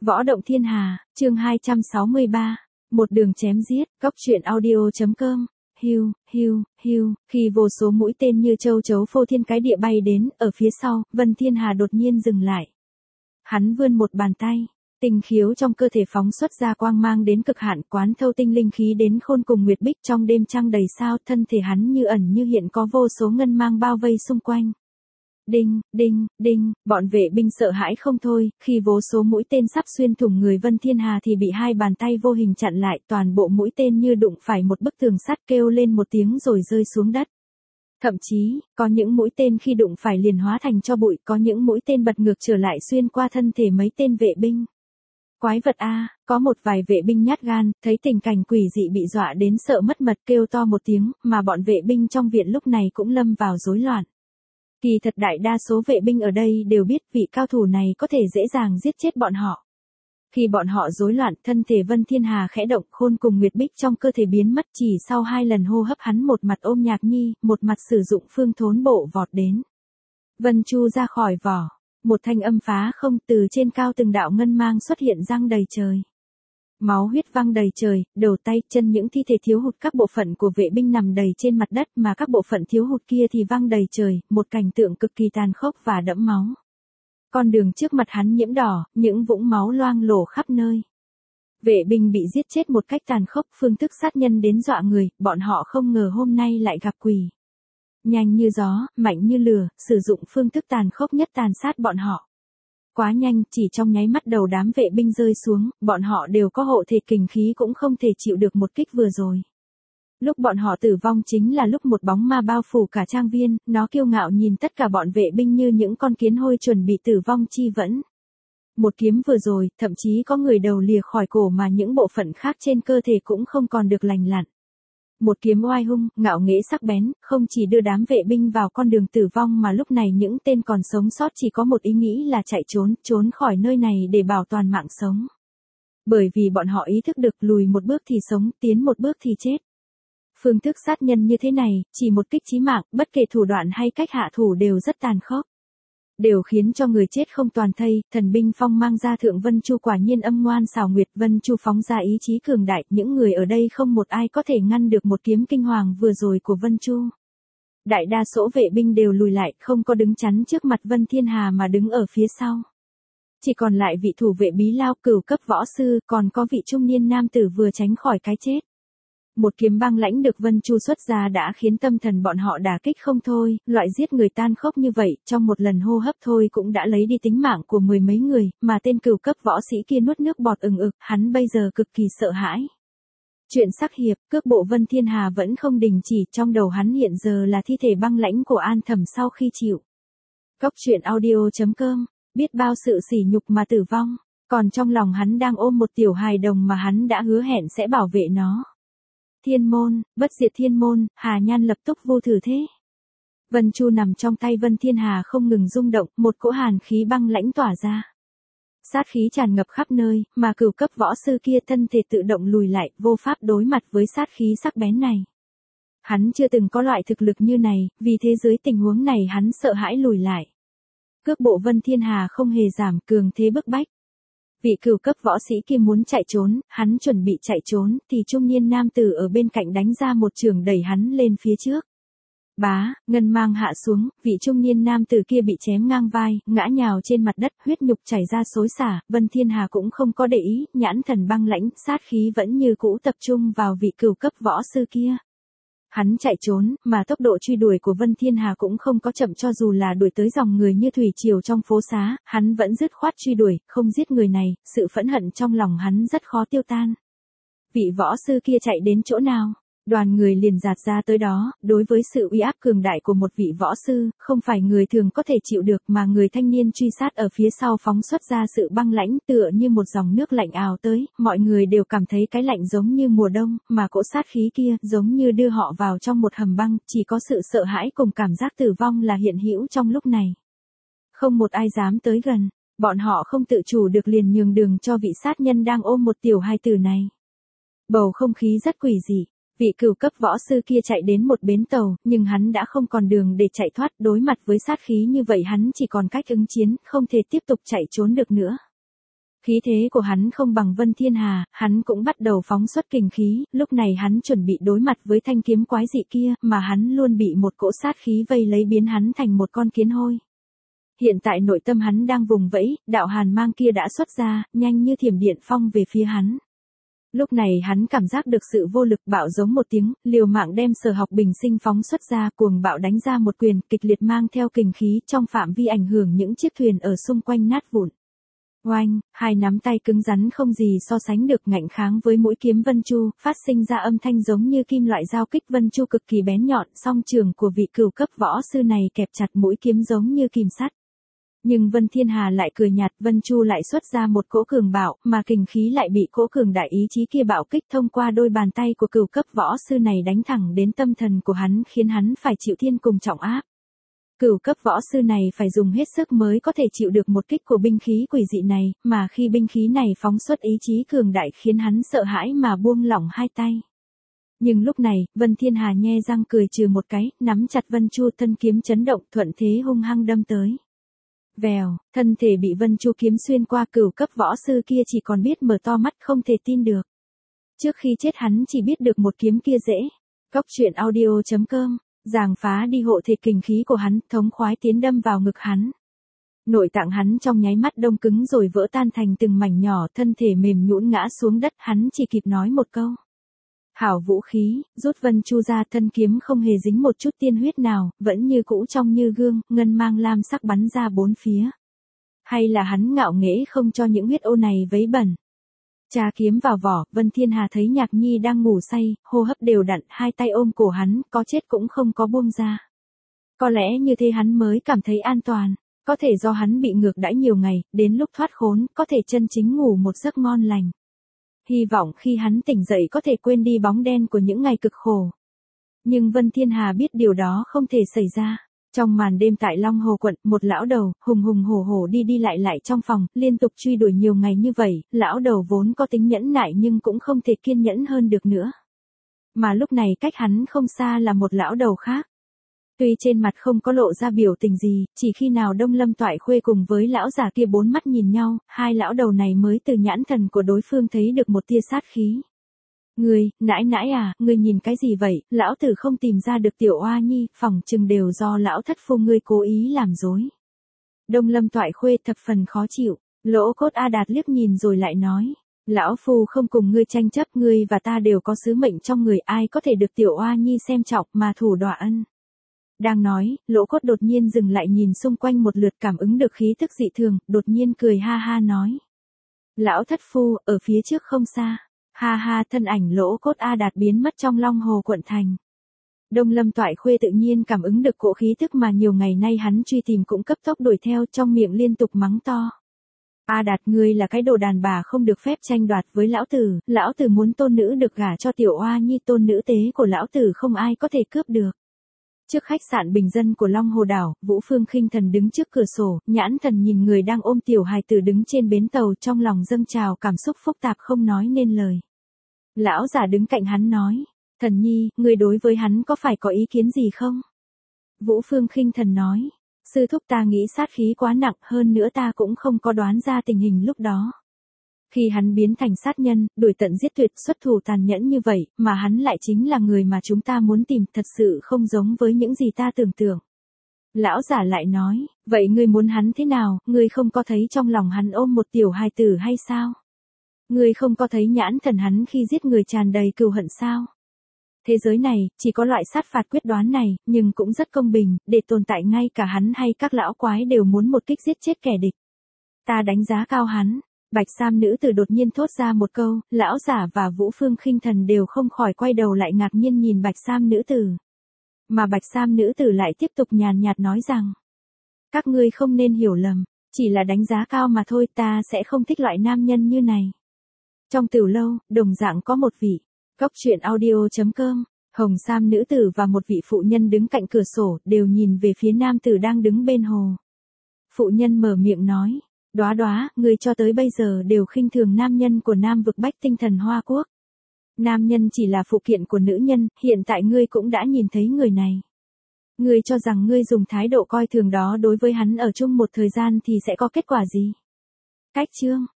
Võ động thiên hà, chương 263, một đường chém giết, góc truyện audio.com. Hiu, khi vô số mũi tên như châu chấu phô thiên cái địa bay đến, ở phía sau, Vân Thiên Hà đột nhiên dừng lại. Hắn vươn một bàn tay, tinh khiếu trong cơ thể phóng xuất ra quang mang đến cực hạn, quán thâu tinh linh khí đến khôn cùng nguyệt bích, trong đêm trăng đầy sao, thân thể hắn như ẩn như hiện, có vô số ngân mang bao vây xung quanh. Đinh, bọn vệ binh sợ hãi không thôi, khi vô số mũi tên sắp xuyên thủng người Vân Thiên Hà thì bị hai bàn tay vô hình chặn lại, toàn bộ mũi tên như đụng phải một bức tường sắt, kêu lên một tiếng rồi rơi xuống đất. Thậm chí, có những mũi tên khi đụng phải liền hóa thành tro bụi, có những mũi tên bật ngược trở lại xuyên qua thân thể mấy tên vệ binh. Quái vật a, có một vài vệ binh nhát gan, thấy tình cảnh quỷ dị bị dọa đến sợ mất mật, kêu to một tiếng, mà bọn vệ binh trong viện lúc này cũng lâm vào rối loạn. Kỳ thật đại đa số vệ binh ở đây đều biết vị cao thủ này có thể dễ dàng giết chết bọn họ. Khi bọn họ rối loạn, thân thể Vân Thiên Hà khẽ động, khôn cùng nguyệt bích trong cơ thể biến mất, chỉ sau 2 lần hô hấp hắn một mặt ôm Nhạc Nhi, một mặt sử dụng phương thốn bộ vọt đến. Vân Chu ra khỏi vỏ, một thanh âm phá không, từ trên cao từng đạo ngân mang xuất hiện răng đầy trời. Máu huyết văng đầy trời, đầu tay, chân những thi thể thiếu hụt các bộ phận của vệ binh nằm đầy trên mặt đất, mà các bộ phận thiếu hụt kia thì văng đầy trời, một cảnh tượng cực kỳ tàn khốc và đẫm máu. Con đường trước mặt hắn nhiễm đỏ, những vũng máu loang lổ khắp nơi. Vệ binh bị giết chết một cách tàn khốc, phương thức sát nhân đến dọa người, bọn họ không ngờ hôm nay lại gặp quỷ. Nhanh như gió, mạnh như lửa, sử dụng phương thức tàn khốc nhất tàn sát bọn họ. Quá nhanh, chỉ trong nháy mắt đầu đám vệ binh rơi xuống, bọn họ đều có hộ thể kình khí cũng không thể chịu được một kích vừa rồi. Lúc bọn họ tử vong chính là lúc một bóng ma bao phủ cả trang viên, nó kiêu ngạo nhìn tất cả bọn vệ binh như những con kiến hôi chuẩn bị tử vong chi vẫn. Một kiếm vừa rồi, thậm chí có người đầu lìa khỏi cổ mà những bộ phận khác trên cơ thể cũng không còn được lành lặn. Một kiếm oai hung, ngạo nghễ sắc bén, không chỉ đưa đám vệ binh vào con đường tử vong mà lúc này những tên còn sống sót chỉ có một ý nghĩ là chạy trốn khỏi nơi này để bảo toàn mạng sống. Bởi vì bọn họ ý thức được lùi một bước thì sống, tiến một bước thì chết. Phương thức sát nhân như thế này, chỉ một kích chí mạng, bất kể thủ đoạn hay cách hạ thủ đều rất tàn khốc. Đều khiến cho người chết không toàn thây, thần binh phong mang ra thượng Vân Chu quả nhiên âm ngoan xảo nguyệt, Vân Chu phóng ra ý chí cường đại, những người ở đây không một ai có thể ngăn được một kiếm kinh hoàng vừa rồi của Vân Chu. Đại đa số vệ binh đều lùi lại, không có đứng chắn trước mặt Vân Thiên Hà mà đứng ở phía sau. Chỉ còn lại vị thủ vệ Bí Lao cửu cấp võ sư, còn có vị trung niên nam tử vừa tránh khỏi cái chết. Một kiếm băng lãnh được Vân Chu xuất ra đã khiến tâm thần bọn họ đả kích không thôi, loại giết người tan khốc như vậy, trong một lần hô hấp thôi cũng đã lấy đi tính mạng của mười mấy người, mà tên cửu cấp võ sĩ kia nuốt nước bọt ừng ực, hắn bây giờ cực kỳ sợ hãi. Chuyện sắc hiệp, cước bộ Vân Thiên Hà vẫn không đình chỉ, trong đầu hắn hiện giờ là thi thể băng lãnh của An Thẩm sau khi chịu. Góc truyện audio.com, biết bao sự sỉ nhục mà tử vong, còn trong lòng hắn đang ôm một tiểu hài đồng mà hắn đã hứa hẹn sẽ bảo vệ nó. Thiên môn, bất diệt thiên môn, Hà Nhan lập tức vô thử thế. Vân Chu nằm trong tay Vân Thiên Hà không ngừng rung động, một cỗ hàn khí băng lãnh tỏa ra. Sát khí tràn ngập khắp nơi, mà cửu cấp võ sư kia thân thể tự động lùi lại, vô pháp đối mặt với sát khí sắc bén này. Hắn chưa từng có loại thực lực như này, vì thế dưới tình huống này hắn sợ hãi lùi lại. Cước bộ Vân Thiên Hà không hề giảm, cường thế bức bách. Vị cửu cấp võ sĩ kia muốn chạy trốn, hắn chuẩn bị chạy trốn, thì trung niên nam tử ở bên cạnh đánh ra một chưởng đẩy hắn lên phía trước. Bá, ngân mang hạ xuống, vị trung niên nam tử kia bị chém ngang vai, ngã nhào trên mặt đất, huyết nhục chảy ra xối xả, Vân Thiên Hà cũng không có để ý, nhãn thần băng lãnh, sát khí vẫn như cũ tập trung vào vị cửu cấp võ sư kia. Hắn chạy trốn, mà tốc độ truy đuổi của Vân Thiên Hà cũng không có chậm, cho dù là đuổi tới dòng người như thủy triều trong phố xá, hắn vẫn dứt khoát truy đuổi, không giết người này, sự phẫn hận trong lòng hắn rất khó tiêu tan. Vị võ sư kia chạy đến chỗ nào? Đoàn người liền dạt ra tới đó, đối với sự uy áp cường đại của một vị võ sư, không phải người thường có thể chịu được mà người thanh niên truy sát ở phía sau phóng xuất ra sự băng lãnh tựa như một dòng nước lạnh ào tới, mọi người đều cảm thấy cái lạnh giống như mùa đông, mà cỗ sát khí kia giống như đưa họ vào trong một hầm băng, chỉ có sự sợ hãi cùng cảm giác tử vong là hiện hữu trong lúc này. Không một ai dám tới gần, bọn họ không tự chủ được liền nhường đường cho vị sát nhân đang ôm một tiểu hài tử này. Bầu không khí rất quỷ dị. Vị cửu cấp võ sư kia chạy đến một bến tàu, nhưng hắn đã không còn đường để chạy thoát, đối mặt với sát khí như vậy hắn chỉ còn cách ứng chiến, không thể tiếp tục chạy trốn được nữa. Khí thế của hắn không bằng Vân Thiên Hà, hắn cũng bắt đầu phóng xuất kình khí, lúc này hắn chuẩn bị đối mặt với thanh kiếm quái dị kia, mà hắn luôn bị một cỗ sát khí vây lấy biến hắn thành một con kiến hôi. Hiện tại nội tâm hắn đang vùng vẫy, đạo hàn mang kia đã xuất ra, nhanh như thiểm điện phong về phía hắn. Lúc này hắn cảm giác được sự vô lực, bạo giống một tiếng, liều mạng đem Sở Học bình sinh phóng xuất ra, cuồng bạo đánh ra một quyền, kịch liệt mang theo kình khí trong phạm vi ảnh hưởng những chiếc thuyền ở xung quanh nát vụn. Oanh, hai nắm tay cứng rắn không gì so sánh được, ngạnh kháng với mũi kiếm Vân Chu, phát sinh ra âm thanh giống như kim loại giao kích. Vân Chu cực kỳ bén nhọn, song trường của vị cửu cấp võ sư này kẹp chặt mũi kiếm giống như kìm sắt. Nhưng Vân Thiên Hà lại cười nhạt, Vân Chu lại xuất ra một cỗ cường bạo, mà kình khí lại bị cỗ cường đại ý chí kia bạo kích thông qua đôi bàn tay của cửu cấp võ sư này đánh thẳng đến tâm thần của hắn, khiến hắn phải chịu thiên cùng trọng áp. Cửu cấp võ sư này phải dùng hết sức mới có thể chịu được một kích của binh khí quỷ dị này, mà khi binh khí này phóng xuất ý chí cường đại khiến hắn sợ hãi mà buông lỏng hai tay. Nhưng lúc này, Vân Thiên Hà nhe răng cười trừ một cái, nắm chặt Vân Chu, thân kiếm chấn động, thuận thế hung hăng đâm tới. Vèo, thân thể bị Vân Chu kiếm xuyên qua, cửu cấp võ sư kia chỉ còn biết mở to mắt không thể tin được. Trước khi chết hắn chỉ biết được một kiếm kia dễ. Cốc truyện audio.com, giằng phá đi hộ thể kình khí của hắn, thống khoái tiến đâm vào ngực hắn. Nội tạng hắn trong nháy mắt đông cứng rồi vỡ tan thành từng mảnh nhỏ, thân thể mềm nhũn ngã xuống đất, hắn chỉ kịp nói một câu. Hảo vũ khí, rút Vân Chu ra, thân kiếm không hề dính một chút tiên huyết nào, vẫn như cũ trong như gương, ngân mang lam sắc bắn ra bốn phía. Hay là hắn ngạo nghễ không cho những huyết ô này vấy bẩn. Trà kiếm vào vỏ, Vân Thiên Hà thấy Nhạc Nhi đang ngủ say, hô hấp đều đặn, hai tay ôm cổ hắn, có chết cũng không có buông ra. Có lẽ như thế hắn mới cảm thấy an toàn, có thể do hắn bị ngược đãi nhiều ngày, đến lúc thoát khốn, có thể chân chính ngủ một giấc ngon lành. Hy vọng khi hắn tỉnh dậy có thể quên đi bóng đen của những ngày cực khổ. Nhưng Vân Thiên Hà biết điều đó không thể xảy ra. Trong màn đêm tại Long Hồ quận, một lão đầu, hùng hùng hổ hổ đi lại trong phòng, liên tục truy đuổi nhiều ngày như vậy, lão đầu vốn có tính nhẫn nại nhưng cũng không thể kiên nhẫn hơn được nữa. Mà lúc này cách hắn không xa là một lão đầu khác. Tuy trên mặt không có lộ ra biểu tình gì, chỉ khi nào Đông Lâm Toại Khuê cùng với lão già kia bốn mắt nhìn nhau, hai lão đầu này mới từ nhãn thần của đối phương thấy được một tia sát khí. Ngươi, nãi nãi à, ngươi nhìn cái gì vậy, lão tử không tìm ra được tiểu oa nhi, phỏng chừng đều do lão thất phu ngươi cố ý làm dối. Đông Lâm Toại Khuê thập phần khó chịu, Lỗ Cốt A Đạt liếc nhìn rồi lại nói. Lão phu không cùng ngươi tranh chấp, ngươi và ta đều có sứ mệnh trong người, ai có thể được tiểu oa nhi xem trọng mà thủ đọa ân. Đang nói, Lỗ Cốt đột nhiên dừng lại nhìn xung quanh một lượt, cảm ứng được khí tức dị thường, đột nhiên cười ha ha nói. Lão thất phu, ở phía trước không xa. Ha ha, thân ảnh Lỗ Cốt A Đạt biến mất trong Long Hồ quận thành. Đông Lâm Toại Khuê tự nhiên cảm ứng được cỗ khí tức mà nhiều ngày nay hắn truy tìm, cũng cấp tốc đuổi theo, trong miệng liên tục mắng to. A Đạt, ngươi là cái đồ đàn bà không được phép tranh đoạt với lão tử muốn tôn nữ được gả cho tiểu oa nhi, tôn nữ tế của lão tử không ai có thể cướp được. Trước khách sạn bình dân của Long Hồ đảo, Vũ Phương Khinh Thần đứng trước cửa sổ, nhãn thần nhìn người đang ôm tiểu hài tử đứng trên bến tàu, trong lòng dâng trào cảm xúc phức tạp không nói nên lời. Lão già đứng cạnh hắn nói, Thần nhi, người đối với hắn có phải có ý kiến gì không? Vũ Phương Khinh Thần nói, sư thúc ta nghĩ sát khí quá nặng, hơn nữa ta cũng không có đoán ra tình hình lúc đó. Khi hắn biến thành sát nhân, đuổi tận giết tuyệt, xuất thủ tàn nhẫn như vậy, mà hắn lại chính là người mà chúng ta muốn tìm, thật sự không giống với những gì ta tưởng tượng. Lão giả lại nói, vậy ngươi muốn hắn thế nào, ngươi không có thấy trong lòng hắn ôm một tiểu hài tử hay sao? Ngươi không có thấy nhãn thần hắn khi giết người tràn đầy cừu hận sao? Thế giới này, chỉ có loại sát phạt quyết đoán này, nhưng cũng rất công bình, để tồn tại ngay cả hắn hay các lão quái đều muốn một kích giết chết kẻ địch. Ta đánh giá cao hắn. Bạch Sam nữ tử đột nhiên thốt ra một câu, lão giả và Vũ Phương Khinh Thần đều không khỏi quay đầu lại ngạc nhiên nhìn Bạch Sam nữ tử. Mà Bạch Sam nữ tử lại tiếp tục nhàn nhạt nói rằng, các ngươi không nên hiểu lầm, chỉ là đánh giá cao mà thôi, ta sẽ không thích loại nam nhân như này. Trong tiểu lâu, đồng dạng có một vị, Cốc truyện audio.com, hồng sam nữ tử và một vị phụ nhân đứng cạnh cửa sổ, đều nhìn về phía nam tử đang đứng bên hồ. Phụ nhân mở miệng nói, Đóa Đóa, ngươi cho tới bây giờ đều khinh thường nam nhân của Nam vực Bách Tinh Thần Hoa Quốc. Nam nhân chỉ là phụ kiện của nữ nhân, hiện tại ngươi cũng đã nhìn thấy người này. Ngươi cho rằng ngươi dùng thái độ coi thường đó đối với hắn ở chung một thời gian thì sẽ có kết quả gì? Cách chương